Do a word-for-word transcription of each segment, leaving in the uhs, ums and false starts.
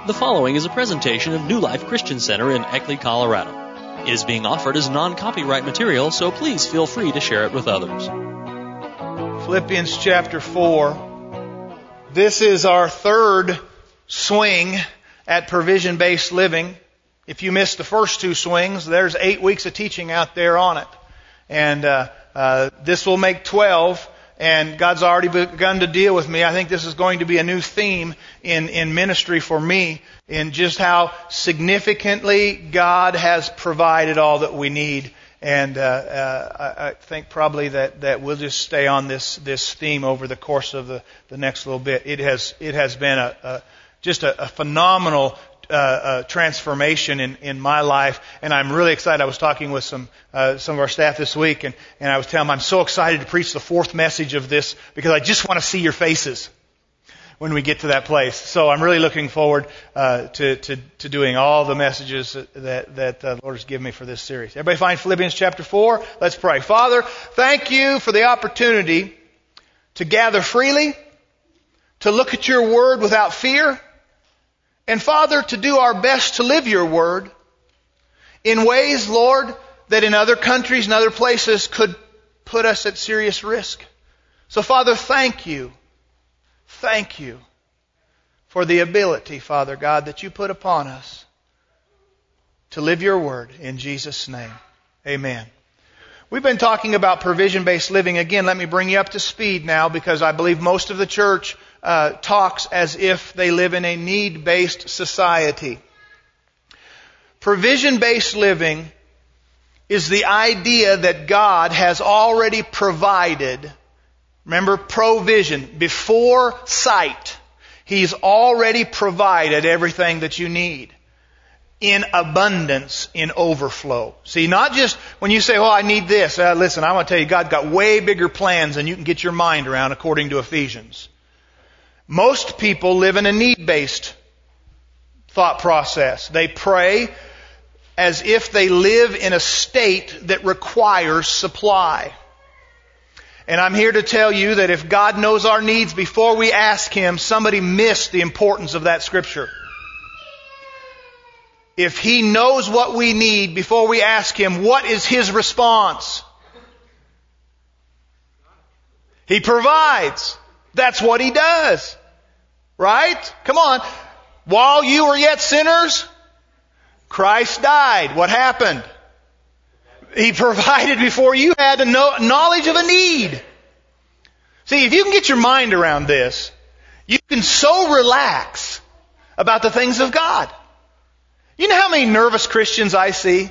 The following is a presentation of New Life Christian Center in Eckley, Colorado. It is being offered as non-copyright material, so please feel free to share it with others. Philippians chapter four. This is our third swing at provision-based living. If you missed the first two swings, there's eight weeks of teaching out there on it. And uh, uh, this will make twelve. And God's already begun to deal with me. I think this is going to be a new theme in, in ministry for me, in just how significantly God has provided all that we need. And uh, uh, I, I think probably that, that we'll just stay on this, this theme over the course of the, the next little bit. It has it has been a, a just a, a phenomenal Uh, uh, transformation in, in my life, and I'm really excited. I was talking with some uh, some of our staff this week, and, and I was telling them I'm so excited to preach the fourth message of this because I just want to see your faces when we get to that place. So I'm really looking forward uh, to, to to doing all the messages that that the Lord has given me for this series. Everybody find Philippians chapter four? Let's pray. Father, thank you for the opportunity to gather freely, to look at your word without fear. And Father, to do our best to live your word in ways, Lord, that in other countries and other places could put us at serious risk. So Father, thank you. Thank you for the ability, Father God, that you put upon us to live your word in Jesus' name. Amen. We've been talking about provision-based living. Again, let me bring you up to speed now because I believe most of the church uh, talks as if they live in a need-based society. Provision-based living is the idea that God has already provided. Remember, provision, before sight. He's already provided everything that you need. In abundance, in overflow. See, not just when you say, well, I need this. Uh, listen, I want to tell you, God's got way bigger plans than you can get your mind around according to Ephesians. Most people live in a need-based thought process. They pray as if they live in a state that requires supply. And I'm here to tell you that if God knows our needs before we ask Him, somebody missed the importance of that scripture. If He knows what we need before we ask Him, what is His response? He provides. That's what He does. Right? Come on. While you were yet sinners, Christ died. What happened? He provided before you had the knowledge of a need. See, if you can get your mind around this, you can so relax about the things of God. You know how many nervous Christians I see?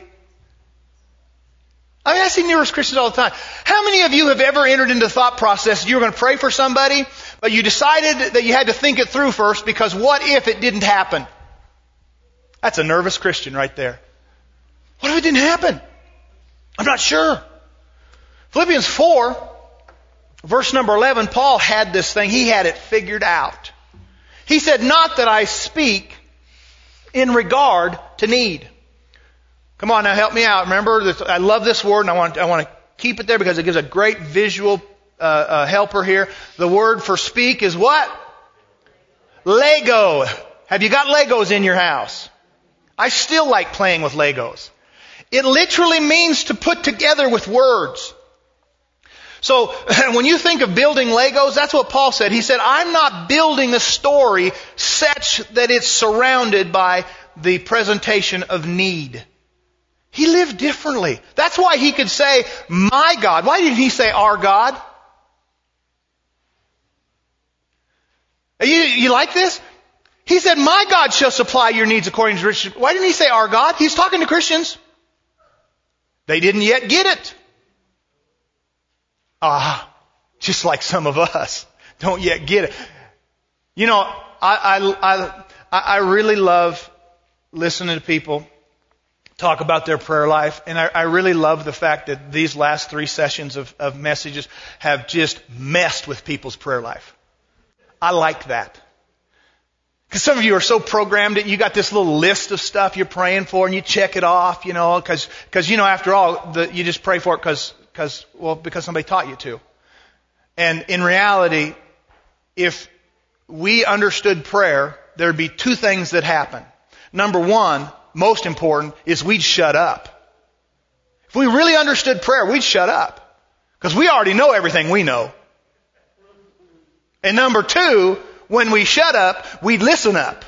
I mean, I see nervous Christians all the time. How many of you have ever entered into the thought process you were going to pray for somebody, but you decided that you had to think it through first because what if it didn't happen? That's a nervous Christian right there. What if it didn't happen? I'm not sure. Philippians four, verse number eleven, Paul had this thing. He had it figured out. He said, not that I speak in regard to need. Come on now, help me out. Remember, this, I love this word and I want, I want to keep it there because it gives a great visual uh, uh, helper here. The word for speak is what? Lego. Have you got Legos in your house? I still like playing with Legos. It literally means to put together with words. So when you think of building Legos, that's what Paul said. He said, I'm not building a story such that it's surrounded by the presentation of need. He lived differently. That's why he could say, my God. Why didn't he say our God? You, you like this? He said, my God shall supply your needs according to riches. Why didn't he say our God? He's talking to Christians. They didn't yet get it. Ah, just like some of us don't yet get it. You know, I, I, I, I really love listening to people talk about their prayer life. And I, I really love the fact that these last three sessions of, of messages have just messed with people's prayer life. I like that. Because some of you are so programmed that you got this little list of stuff you're praying for and you check it off, you know, because, because you know, after all, the, you just pray for it because, because, well, because somebody taught you to. And in reality, if we understood prayer there'd be two things that happen. Number one, most important, is we'd shut up. If we really understood prayer, we'd shut up. Because we already know everything we know. And number two, when we shut up, we'd listen up.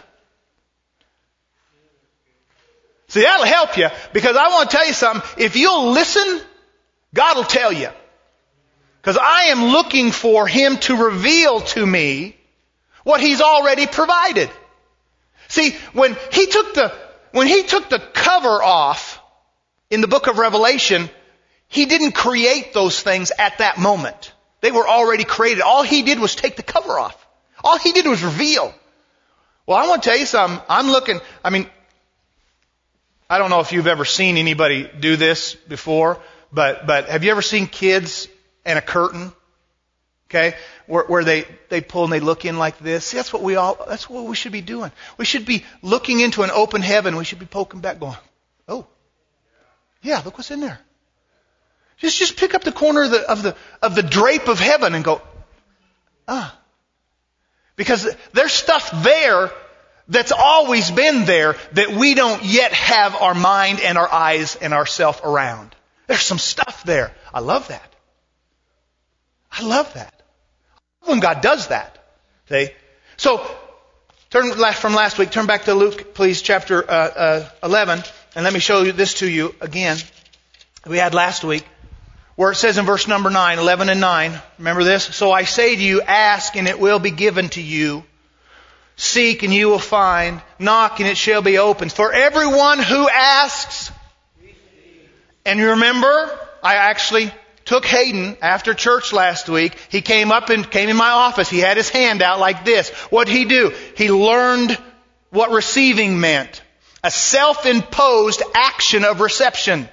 See, that'll help you, because I want to tell you something. If you'll listen, God will tell you. Because I am looking for Him to reveal to me what He's already provided. See, when He took the, when He took the cover off in the book of Revelation, He didn't create those things at that moment. They were already created. All He did was take the cover off. All He did was reveal. Well, I want to tell you something. I'm looking, I mean, I don't know if you've ever seen anybody do this before, but, but have you ever seen kids and a curtain? Okay? Where, where they, they pull and they look in like this. See, that's what we all, that's what we should be doing. We should be looking into an open heaven. We should be poking back going, oh, yeah, look what's in there. Just, just pick up the corner of the, of the, of the drape of heaven and go, ah. Because there's stuff there that's always been there that we don't yet have our mind and our eyes and ourself around. There's some stuff there. I love that. I love that. When God does that. See? So, turn from last week, turn back to Luke, please, chapter uh, uh, eleven, and let me show you this to you again. We had last week, where it says in verse number nine, eleven and nine, remember this? So I say to you, ask and it will be given to you. Seek and you will find. Knock and it shall be opened. For everyone who asks. And you remember, I actually took Hayden after church last week. He came up and came in my office. He had his hand out like this. What'd he do? He learned what receiving meant. A self-imposed action of reception.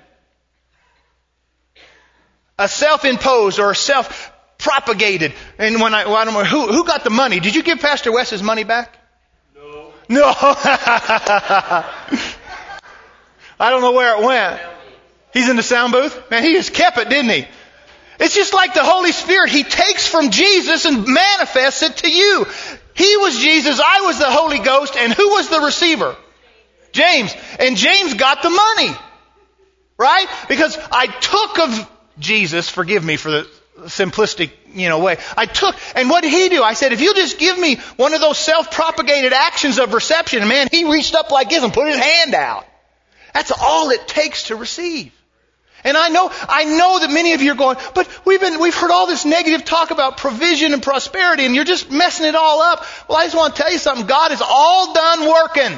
A self-imposed or a self-propagated. And when I, well, I don't know, who, who got the money? Did you give Pastor Wes his money back? No. No. I don't know where it went. He's in the sound booth? Man, he just kept it, didn't he? It's just like the Holy Spirit. He takes from Jesus and manifests it to you. He was Jesus, I was the Holy Ghost, and who was the receiver? James. And James got the money. Right? Because I took of Jesus, forgive me for the simplistic, you know, way. I took, and what did he do? I said, if you'll just give me one of those self-propagated actions of reception, and man, he reached up like this and put his hand out. That's all it takes to receive. And I know, I know that many of you are going, but we've been, we've heard all this negative talk about provision and prosperity, and you're just messing it all up. Well, I just want to tell you something. God is all done working.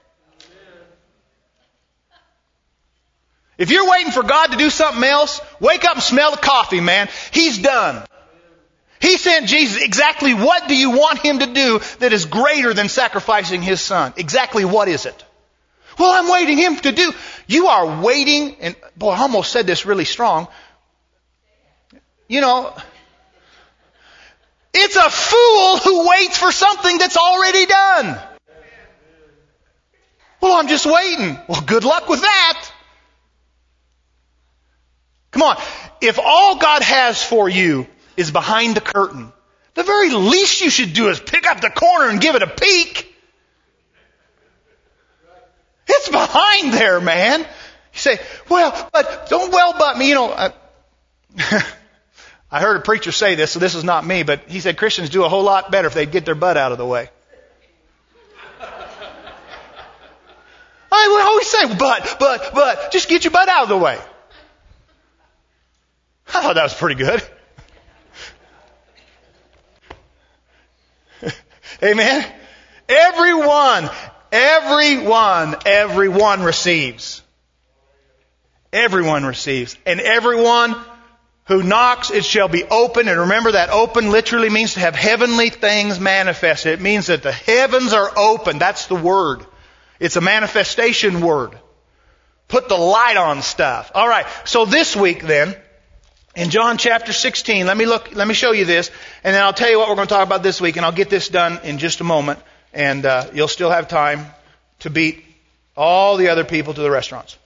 If you're waiting for God to do something else, wake up and smell the coffee, man. He's done. He sent Jesus. Exactly what do you want Him to do that is greater than sacrificing His Son? Exactly what is it? Well, I'm waiting Him to do. You are waiting, and boy, I almost said this really strong. You know, it's a fool who waits for something that's already done. Well, I'm just waiting. Well, good luck with that. Come on. If all God has for you is behind the curtain, the very least you should do is pick up the corner and give it a peek. It's behind there, man. You say, well, but don't well but me. You know, I, I heard a preacher say this, so this is not me, but he said Christians do a whole lot better if they'd get their butt out of the way. I would always say, but, but, but, just get your butt out of the way. I thought that was pretty good. Amen. Everyone, everyone, everyone receives. Everyone receives. And everyone who knocks, it shall be open. And remember that open literally means to have heavenly things manifested. It means that the heavens are open. That's the word. It's a manifestation word. Put the light on stuff. All right. So this week then, in John chapter sixteen, let me look, let me show you this, and then I'll tell you what we're going to talk about this week, and I'll get this done in just a moment, and uh, you'll still have time to beat all the other people to the restaurants.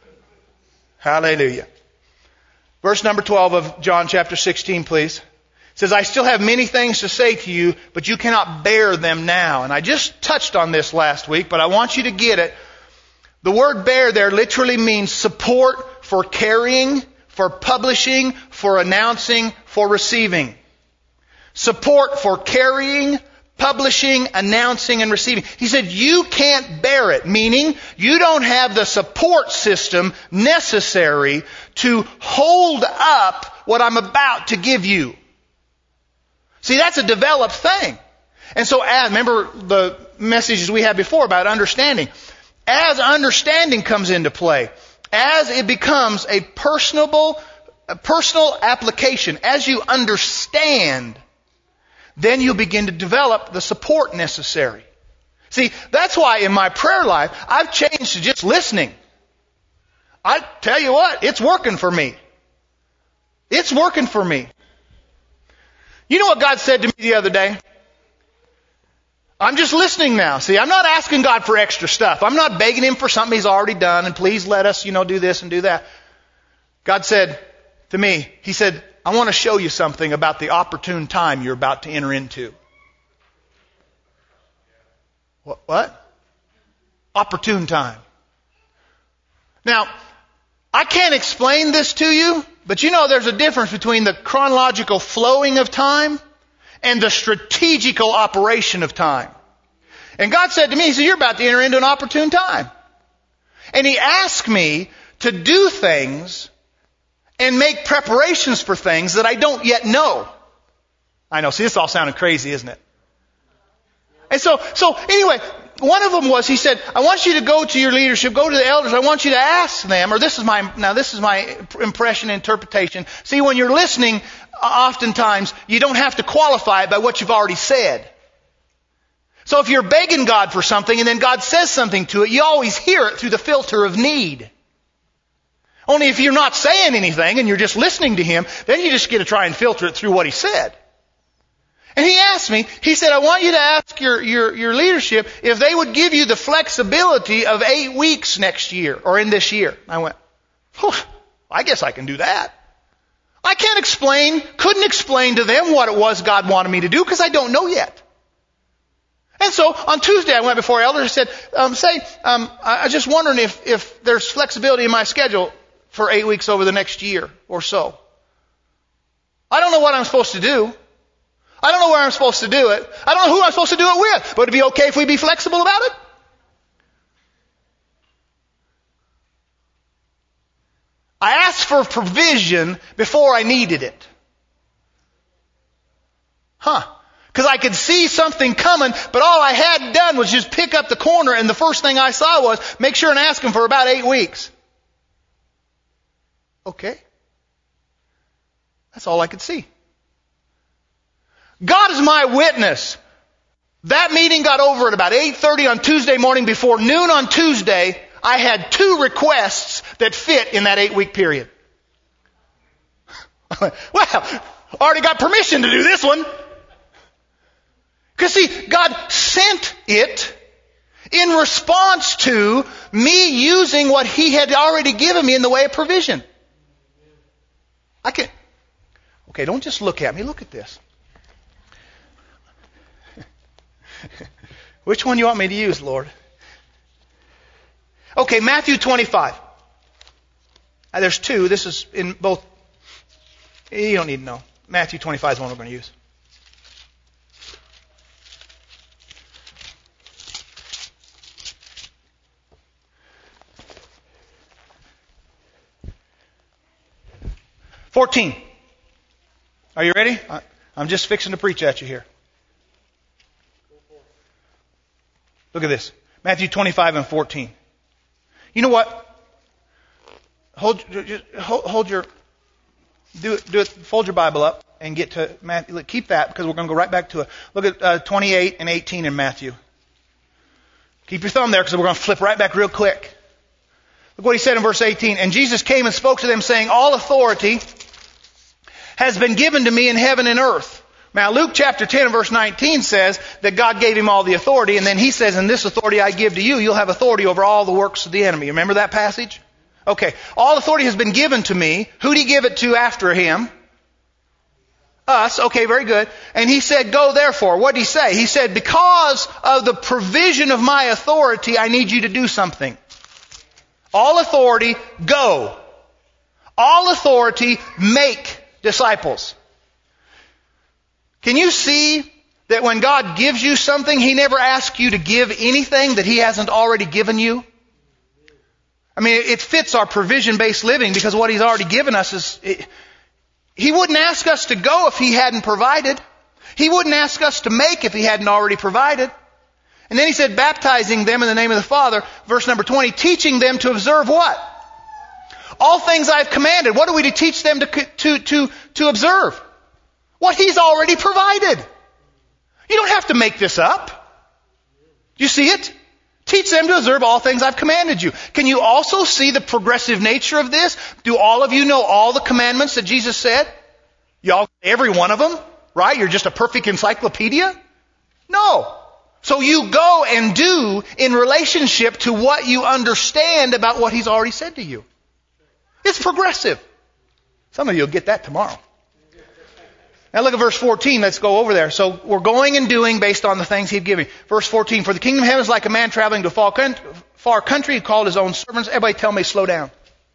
Hallelujah. Verse number twelve of John chapter sixteen, please. It says, I still have many things to say to you, but you cannot bear them now. And I just touched on this last week, but I want you to get it. The word bear there literally means support for carrying, for publishing, for announcing, for receiving. Support for carrying, publishing, announcing, and receiving. He said, you can't bear it, meaning you don't have the support system necessary to hold up what I'm about to give you. See, that's a developed thing. And so, as, remember the messages we had before about understanding. As understanding comes into play, as it becomes a personable, a personal application, as you understand, then you begin to develop the support necessary. See, that's why in my prayer life, I've changed to just listening. I tell you what, it's working for me. It's working for me. You know what God said to me the other day? I'm just listening now. See, I'm not asking God for extra stuff. I'm not begging Him for something He's already done, and please let us, you know, do this and do that. God said to me, He said, I want to show you something about the opportune time you're about to enter into. What? What? Opportune time. Now, I can't explain this to you, but you know there's a difference between the chronological flowing of time and the strategical operation of time. And God said to me, He said, you're about to enter into an opportune time. And He asked me to do things and make preparations for things that I don't yet know. I know, see, this all sounded crazy, isn't it? And so, so anyway, one of them was, He said, I want you to go to your leadership, go to the elders, I want you to ask them, or this is my, now this is my impression, interpretation. See, when you're listening, oftentimes, you don't have to qualify it by what you've already said. So if you're begging God for something and then God says something to it, you always hear it through the filter of need. Only if you're not saying anything and you're just listening to Him, then you just get to try and filter it through what He said. And He asked me, He said, I want you to ask your, your, your leadership if they would give you the flexibility of eight weeks next year or in this year. I went, I guess I can do that. I can't explain, couldn't explain to them what it was God wanted me to do because I don't know yet. And so on Tuesday I went before elders and said, um, say, um, I, I was just wondering if, if there's flexibility in my schedule for eight weeks over the next year or so. I don't know what I'm supposed to do. I don't know where I'm supposed to do it. I don't know who I'm supposed to do it with. But it'd be okay if we be flexible about it? I asked for provision before I needed it. Huh. Because I could see something coming, but all I had done was just pick up the corner, and the first thing I saw was make sure and ask Him for about eight weeks. Okay. That's all I could see. God is my witness. That meeting got over at about eight thirty on Tuesday morning. Before noon on Tuesday, I had two requests that fit in that eight-week period. Well, I already got permission to do this one. Because see, God sent it in response to me using what He had already given me in the way of provision. I can. Okay, don't just look at me. Look at this. Which one do you want me to use, Lord? Okay, Matthew twenty-five. Now, there's two. This is in both. You don't need to know. Matthew twenty-five is the one we're going to use. fourteen. Are you ready? I'm just fixing to preach at you here. Look at this. Matthew twenty-five and fourteen. You know what? Hold, just hold, hold your, do it, do it, fold your Bible up and get to Matthew. Keep that because we're going to go right back to it. Look at uh, twenty-eight and eighteen in Matthew. Keep your thumb there because we're going to flip right back real quick. Look what He said in verse eighteen. And Jesus came and spoke to them saying, all authority has been given to me in heaven and earth. Now Luke chapter ten and verse nineteen says that God gave Him all the authority, and then He says, and this authority I give to you, you'll have authority over all the works of the enemy. Remember that passage? Okay. All authority has been given to me. Who'd He give it to after Him? Us. Okay, very good. And he said, go therefore. What did he say? He said, because of the provision of my authority, I need you to do something. All authority, go. All authority, make disciples. Can you see that when God gives you something, He never asks you to give anything that He hasn't already given you? I mean, it fits our provision-based living because what He's already given us is... It, He wouldn't ask us to go if He hadn't provided. He wouldn't ask us to make if He hadn't already provided. And then He said, baptizing them in the name of the Father, verse number twenty, teaching them to observe what? All things I've commanded. What are we to teach them to, to, to, to observe? What He's already provided. You don't have to make this up. Do you see it? Teach them to observe all things I've commanded you. Can you also see the progressive nature of this? Do all of you know all the commandments that Jesus said? Y'all, every one of them, right? You're just a perfect encyclopedia? No. So you go and do in relationship to what you understand about what He's already said to you. It's progressive. Some of you will get that tomorrow. Now look at verse fourteen. Let's go over there. So we're going and doing based on the things He'd given. Verse fourteen. For the kingdom of heaven is like a man traveling to a far country who called his own servants. Everybody tell me, slow down.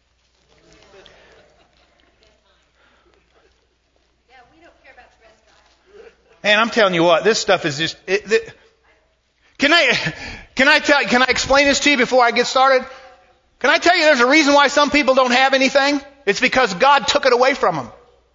Yeah, we don't care about the rest of it. And I'm telling you what, this stuff is just... It, it, can I can I tell can I explain this to you before I get started? Can I tell you there's a reason why some people don't have anything? It's because God took it away from them.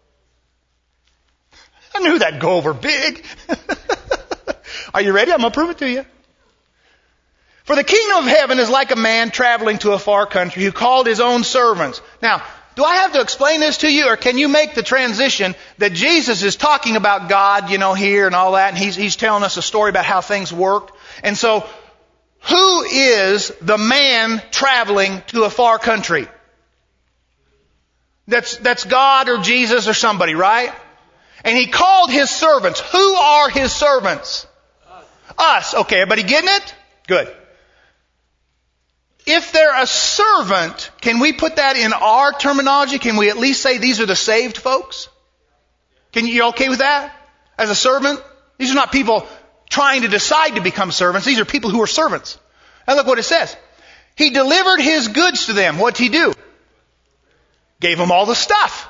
I knew that'd go over big. Are you ready? I'm going to prove it to you. For the kingdom of heaven is like a man traveling to a far country who called his own servants. Now, do I have to explain this to you, or can you make the transition that Jesus is talking about God, you know, here and all that, and he's, he's telling us a story about how things worked. And so, who is the man traveling to a far country? That's, that's God or Jesus or somebody, right? And He called His servants. Who are His servants? Us. Us. Okay, everybody getting it? Good. If they're a servant, can we put that in our terminology? Can we at least say these are the saved folks? Can you, you okay with that? As a servant? These are not people trying to decide to become servants. These are people who are servants. Now look what it says. He delivered His goods to them. What did He do? Gave them all the stuff.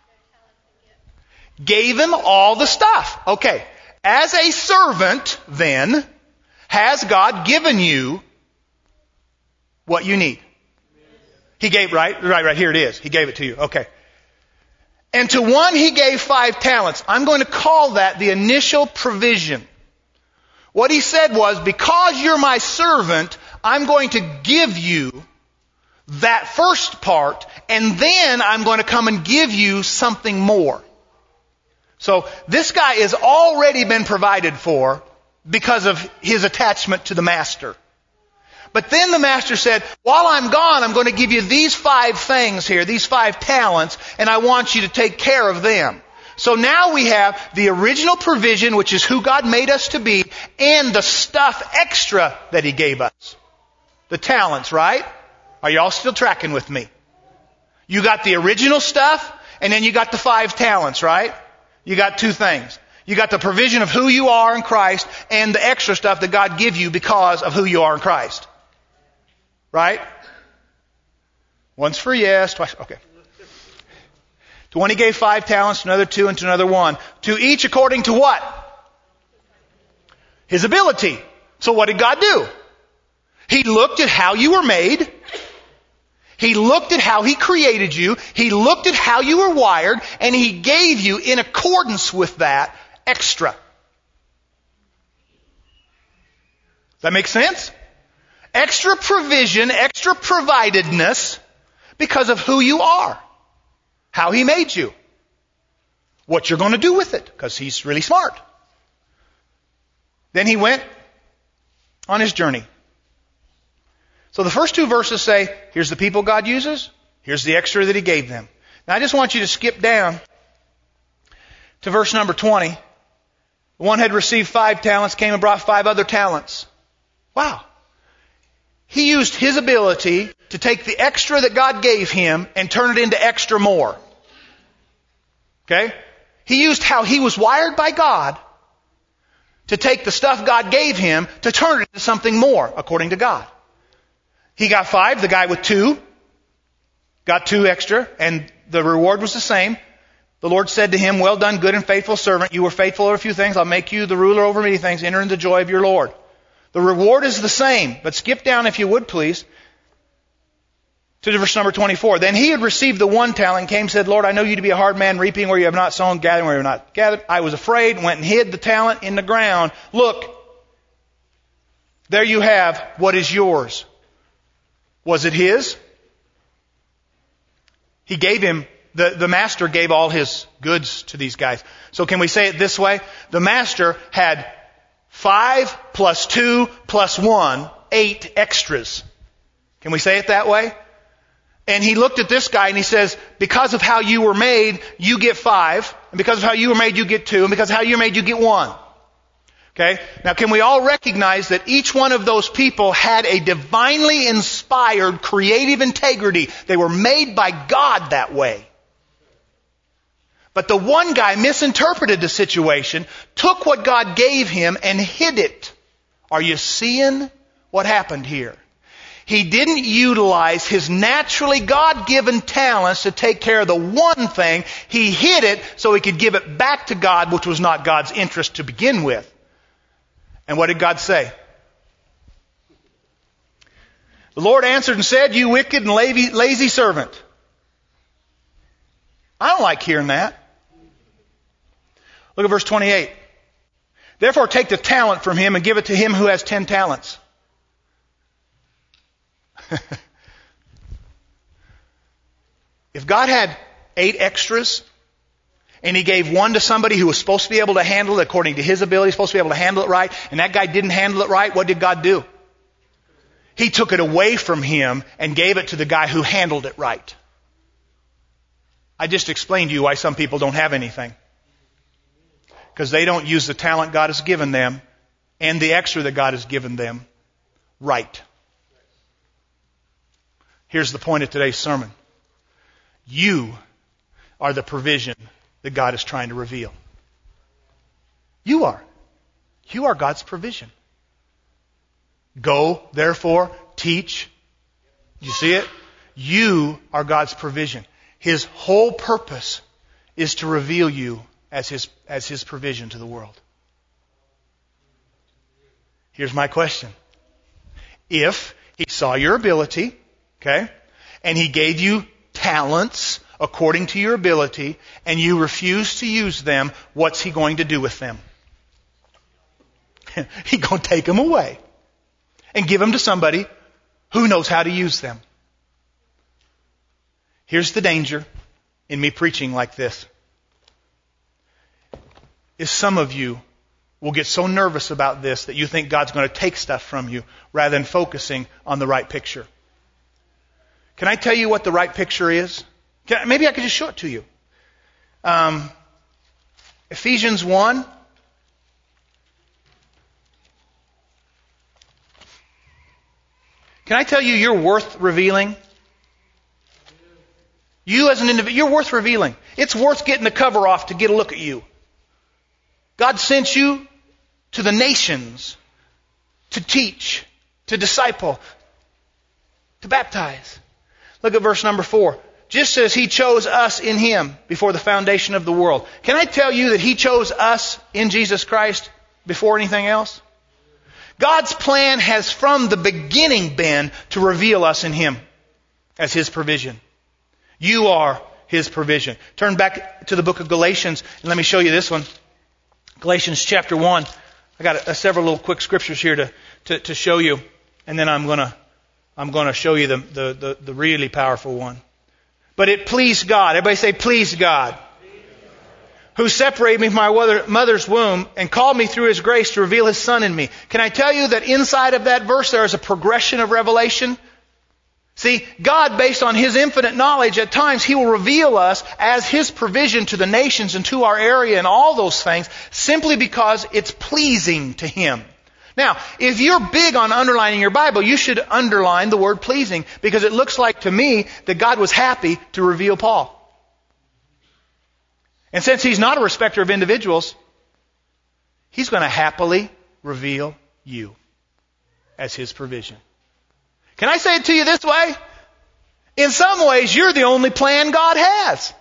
Gave him all the stuff. Okay. As a servant, then, has God given you what you need? He gave, right? Right, right. Here it is. He gave it to you. Okay. And to one He gave five talents. I'm going to call that the initial provision. What He said was, because you're my servant, I'm going to give you that first part, and then I'm going to come and give you something more. So this guy has already been provided for because of his attachment to the master. But then the master said, while I'm gone, I'm going to give you these five things here, these five talents, and I want you to take care of them. So now we have the original provision, which is who God made us to be, and the stuff extra that He gave us. The talents, right? Are you all still tracking with me? You got the original stuff, and then you got the five talents, right? You got two things. You got the provision of who you are in Christ and the extra stuff that God gives you because of who you are in Christ. Right? One's for yes, twice. Okay. To one He gave five talents, to another two, and to another one. To each according to what? His ability. So what did God do? He looked at how you were made. He looked at how He created you. He looked at how you were wired, and He gave you, in accordance with that, extra. Does that make sense? Extra provision, extra providedness because of who you are. How He made you. What you're going to do with it, because He's really smart. Then He went on His journey. So the first two verses say, here's the people God uses, here's the extra that He gave them. Now I just want you to skip down to verse number twenty. One had received five talents, came and brought five other talents. Wow. He used his ability to take the extra that God gave him and turn it into extra more. Okay? He used how he was wired by God to take the stuff God gave him to turn it into something more, according to God. He got five, the guy with two got two extra, and the reward was the same. The Lord said to him, well done, good and faithful servant. You were faithful over a few things. I'll make you the ruler over many things. Enter into the joy of your Lord. The reward is the same, but skip down, if you would, please, to verse number twenty-four. Then he had received the one talent, came and said, Lord, I know you to be a hard man, reaping where you have not sown, gathering where you have not gathered. I was afraid, went and hid the talent in the ground. Look, there you have what is yours. Was it his? He gave him, the, the master gave all his goods to these guys. So can we say it this way? The master had five plus two plus one, eight extras. Can we say it that way? And he looked at this guy and he says, because of how you were made, you get five. And because of how you were made, you get two. And because of how you were made, you get one. Okay? Now can we all recognize that each one of those people had a divinely inspired creative integrity? They were made by God that way. But the one guy misinterpreted the situation, took what God gave him and hid it. Are you seeing what happened here? He didn't utilize his naturally God-given talents to take care of the one thing. He hid it so he could give it back to God, which was not God's interest to begin with. And what did God say? The Lord answered and said, you wicked and lazy, lazy servant. I don't like hearing that. Look at verse twenty-eight. Therefore take the talent from him and give it to him who has ten talents. If God had eight extras and he gave one to somebody who was supposed to be able to handle it according to his ability, supposed to be able to handle it right, and that guy didn't handle it right, what did God do? He took it away from him and gave it to the guy who handled it right. I just explained to you why some people don't have anything. Because they don't use the talent God has given them and the extra that God has given them right. Here's the point of today's sermon. You are the provision that God is trying to reveal. You are. You are God's provision. Go, therefore, teach. You see it? You are God's provision. His whole purpose is to reveal you as His, as His provision to the world. Here's my question. If He saw your ability, okay, and He gave you talents according to your ability, and you refuse to use them, what's He going to do with them? He's going to take them away and give them to somebody who knows how to use them. Here's the danger in me preaching like this. Is some of you will get so nervous about this that you think God's going to take stuff from you rather than focusing on the right picture. Can I tell you what the right picture is? Can, maybe I could just show it to you. Um, Ephesians one. Can I tell you you're worth revealing? You as an individual, you're worth revealing. It's worth getting the cover off to get a look at you. God sent you to the nations to teach, to disciple, to baptize. Look at verse number four. Just as He chose us in Him before the foundation of the world. Can I tell you that He chose us in Jesus Christ before anything else? God's plan has from the beginning been to reveal us in Him as His provision. You are His provision. Turn back to the book of Galatians and let me show you this one. Galatians chapter one. I got a, a several little quick scriptures here to, to, to show you. And then I'm gonna I'm gonna show you the, the, the, the really powerful one. But it pleased God. Everybody say, please God. Who separated me from my mother's womb and called me through His grace to reveal His Son in me. Can I tell you that inside of that verse there is a progression of revelation? See, God, based on His infinite knowledge, at times He will reveal us as His provision to the nations and to our area and all those things simply because it's pleasing to Him. Now, if you're big on underlining your Bible, you should underline the word pleasing because it looks like to me that God was happy to reveal Paul. And since He's not a respecter of individuals, He's going to happily reveal you as His provision. Can I say it to you this way? In some ways, you're the only plan God has.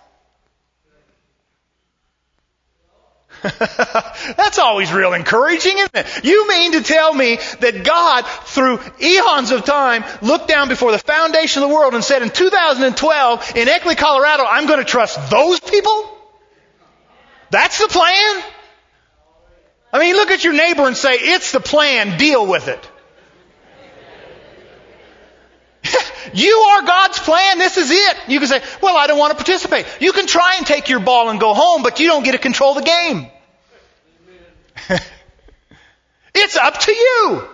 That's always real encouraging, isn't it? You mean to tell me that God, through eons of time, looked down before the foundation of the world and said, in two thousand twelve, in Eckley, Colorado, I'm going to trust those people? That's the plan? I mean, look at your neighbor and say, it's the plan, deal with it. You are God's plan. This is it. You can say, well, I don't want to participate. You can try and take your ball and go home, but you don't get to control the game. It's up to you.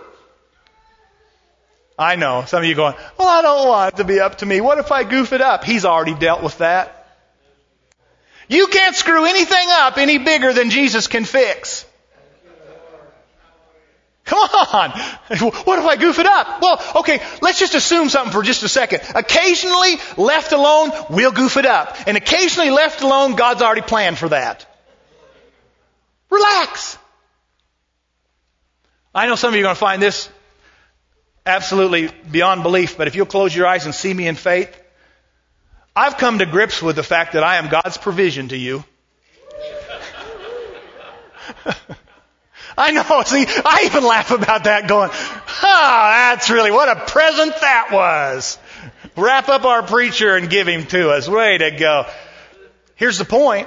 I know. Some of you going, well, I don't want it to be up to me. What if I goof it up? He's already dealt with that. You can't screw anything up any bigger than Jesus can fix. Come on. What if I goof it up? Well, okay, let's just assume something for just a second. Occasionally, left alone, we'll goof it up. And occasionally, left alone, God's already planned for that. Relax. I know some of you are going to find this absolutely beyond belief, but if you'll close your eyes and see me in faith, I've come to grips with the fact that I am God's provision to you. I know, see, I even laugh about that going, ah, that's really, what a present that was. Wrap up our preacher and give him to us. Way to go. Here's the point.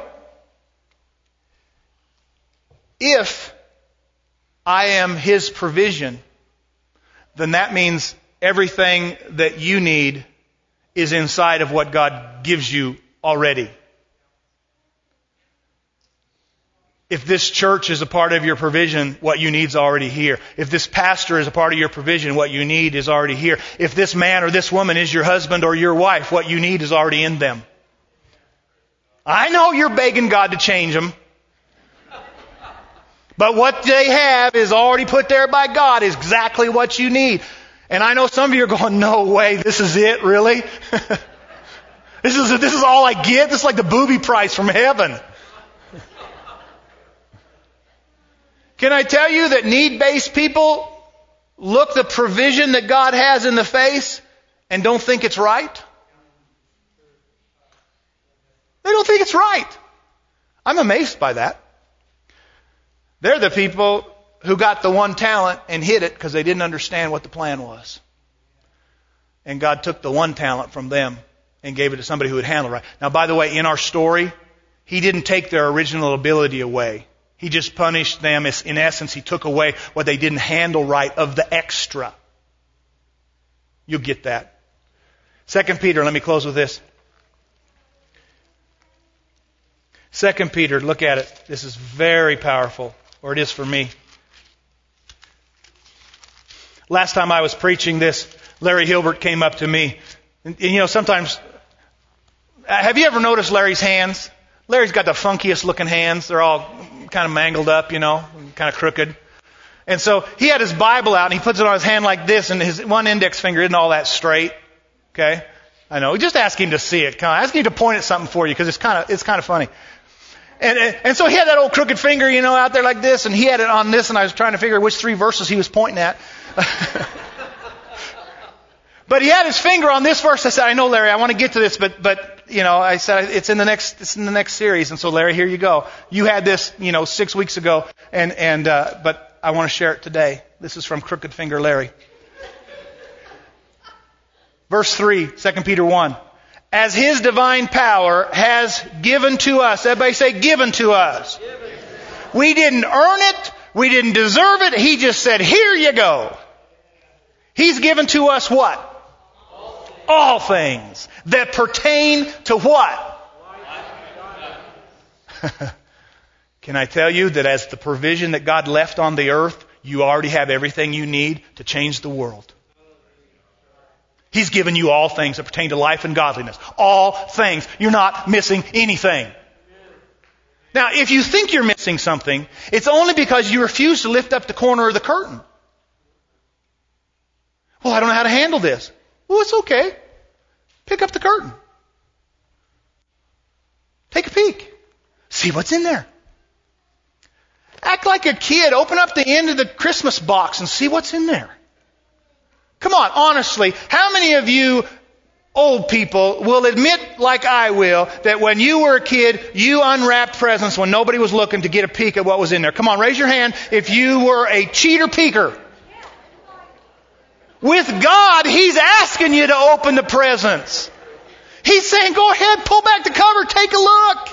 If I am His provision, then that means everything that you need is inside of what God gives you already. If this church is a part of your provision, what you need is already here. If this pastor is a part of your provision, what you need is already here. If this man or this woman is your husband or your wife, what you need is already in them. I know you're begging God to change them. But what they have is already put there by God is exactly what you need. And I know some of you are going, no way, this is it, really? this is this is all I get? This is like the booby price from heaven. Can I tell you that need-based people look the provision that God has in the face and don't think it's right? They don't think it's right. I'm amazed by that. They're the people who got the one talent and hid it because they didn't understand what the plan was. And God took the one talent from them and gave it to somebody who would handle it right. Now, by the way, in our story, He didn't take their original ability away. He just punished them. In essence, He took away what they didn't handle right of the extra. You'll get that. Second Peter, let me close with this. Second Peter, look at it. This is very powerful, or it is for me. Last time I was preaching this, Larry Hilbert came up to me. And, you know, sometimes, have you ever noticed Larry's hands? Larry's got the funkiest looking hands. They're all kind of mangled up, you know, kind of crooked. And so he had his Bible out and he puts it on his hand like this, and his one index finger isn't all that straight. Okay? I know. Just ask him to see it. Kind of, ask him to point at something for you because it's kind of, it's kind of funny. And, and, and so he had that old crooked finger, you know, out there like this, and he had it on this, and I was trying to figure which three verses he was pointing at. But he had his finger on this verse. I said, I know, Larry, I want to get to this, but, but, you know, I said, it's in the next, it's in the next series. And so, Larry, here you go. You had this, you know, six weeks ago, and, and, uh, but I want to share it today. This is from Crooked Finger Larry. Verse three, Second Peter one. As His divine power has given to us. Everybody say, given to us. Given. We didn't earn it. We didn't deserve it. He just said, here you go. He's given to us what? All things that pertain to what? Can I tell you that as the provision that God left on the earth, you already have everything you need to change the world? He's given you all things that pertain to life and godliness. All things. You're not missing anything. Now, if you think you're missing something, it's only because you refuse to lift up the corner of the curtain. Well, I don't know how to handle this. Well, it's okay. Pick up the curtain. Take a peek. See what's in there. Act like a kid. Open up the end of the Christmas box and see what's in there. Come on, honestly, how many of you old people will admit, like I will, that when you were a kid, you unwrapped presents when nobody was looking to get a peek at what was in there? Come on, raise your hand if you were a cheater peeker. With God, He's asking you to open the presents. He's saying, go ahead, pull back the cover, take a look.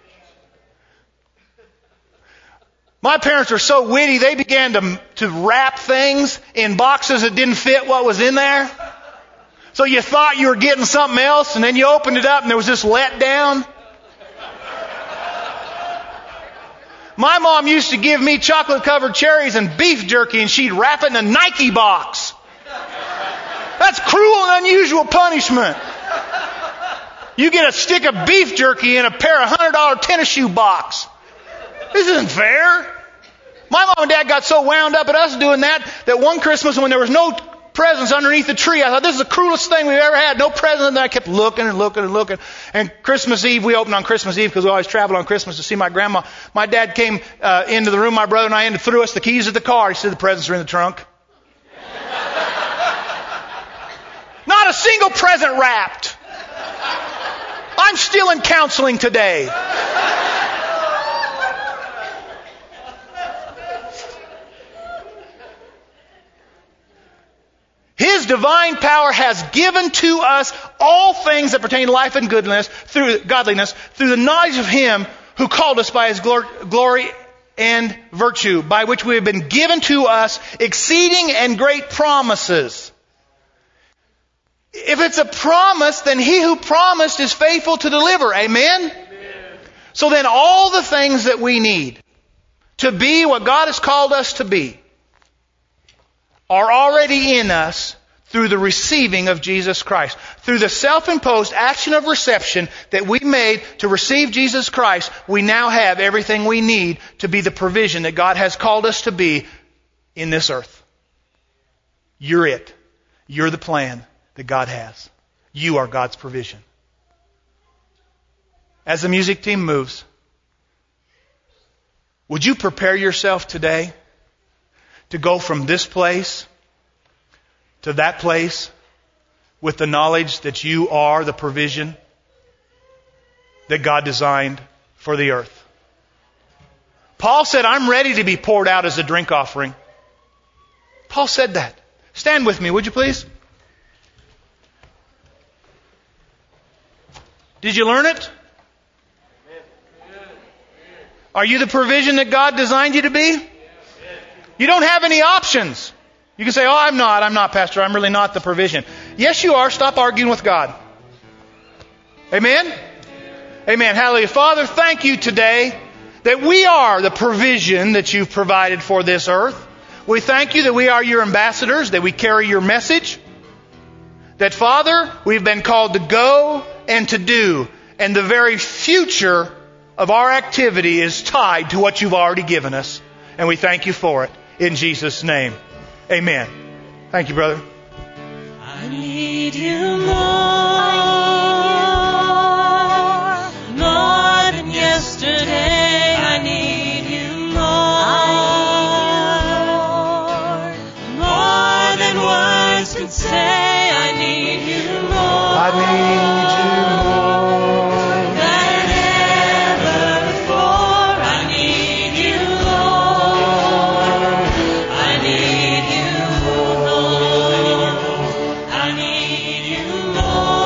My parents are so witty, they began to, to wrap things in boxes that didn't fit what was in there. So you thought you were getting something else, and then you opened it up and there was this letdown. My mom used to give me chocolate-covered cherries and beef jerky, and she'd wrap it in a Nike box. That's cruel and unusual punishment. You get a stick of beef jerky in a pair of one hundred dollar tennis shoe box. This isn't fair. My mom and dad got so wound up at us doing that, that one Christmas when there was no presents underneath the tree, I thought, this is the cruelest thing we've ever had. No presents. And I kept looking and looking and looking. And Christmas Eve, we opened on Christmas Eve because we always traveled on Christmas to see my grandma. My dad came uh, into the room, my brother and I, and threw us the keys of the car. He said, the presents are in the trunk. Not a single present wrapped. I'm still in counseling today. His divine power has given to us all things that pertain to life and goodness, through godliness, through the knowledge of Him who called us by His glory and virtue, by which we have been given to us exceeding and great promises. If it's a promise, then He who promised is faithful to deliver. Amen? Amen? So then all the things that we need to be what God has called us to be are already in us through the receiving of Jesus Christ. Through the self-imposed action of reception that we made to receive Jesus Christ, we now have everything we need to be the provision that God has called us to be in this earth. You're it. You're the plan that God has. You are God's provision. As the music team moves, would you prepare yourself today to go from this place to that place with the knowledge that you are the provision that God designed for the earth? Paul said, I'm ready to be poured out as a drink offering. Paul said that. Stand with me, would you please? Did you learn it? Are you the provision that God designed you to be? You don't have any options. You can say, oh, I'm not, I'm not, Pastor, I'm really not the provision. Yes, you are. Stop arguing with God. Amen? Amen. Hallelujah. Father, thank you today that we are the provision that you've provided for this earth. We thank you that we are your ambassadors, that we carry your message. That, Father, we've been called to go and to do. And the very future of our activity is tied to what you've already given us. And we thank you for it. In Jesus' name. Amen. Thank you, brother. I need you more, more than yesterday. I need you more, more than words could say. I need you more. I need you more than ever before. I need you, Lord. I need you, Lord. I need you, Lord.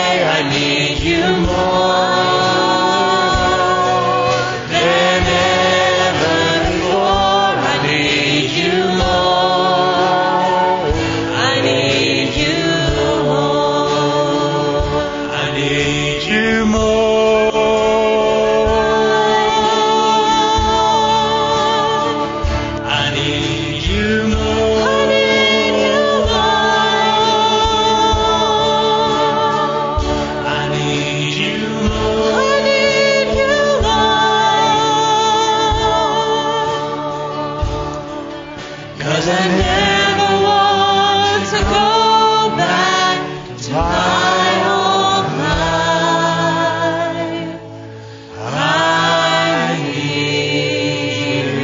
say I need you more than ever before. I need you more. I need you more. I need you more. I need you more. I need you more. I need you more. I need you more. 'Cause I never want to go back to my old life. I need you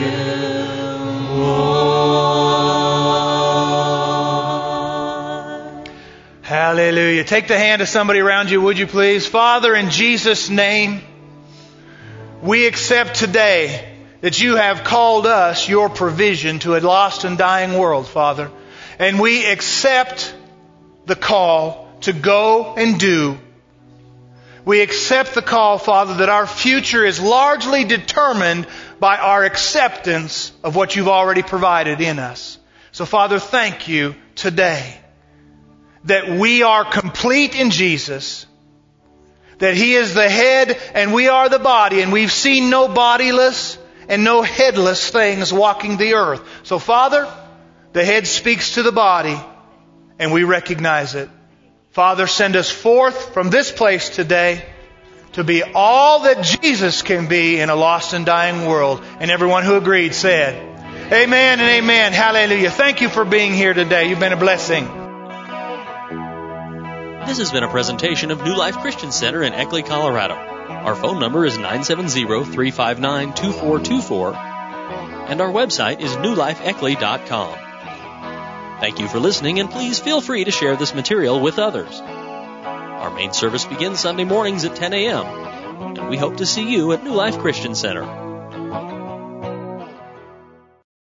more. Hallelujah. Take the hand of somebody around you, would you please? Father, in Jesus' name, we accept today that you have called us your provision to a lost and dying world, Father. And we accept the call to go and do. We accept the call, Father, that our future is largely determined by our acceptance of what you've already provided in us. So, Father, thank you today that we are complete in Jesus, that He is the head and we are the body, and we've seen no bodiless and no headless things walking the earth. So, Father, the head speaks to the body, and we recognize it. Father, send us forth from this place today to be all that Jesus can be in a lost and dying world. And everyone who agreed said, amen and amen. Hallelujah. Thank you for being here today. You've been a blessing. This has been a presentation of New Life Christian Center in Eckley, Colorado. Our phone number is nine seven zero, three five nine, two four two four, and our website is new life eckley dot com. Thank you for listening, and please feel free to share this material with others. Our main service begins Sunday mornings at ten a.m., and we hope to see you at New Life Christian Center.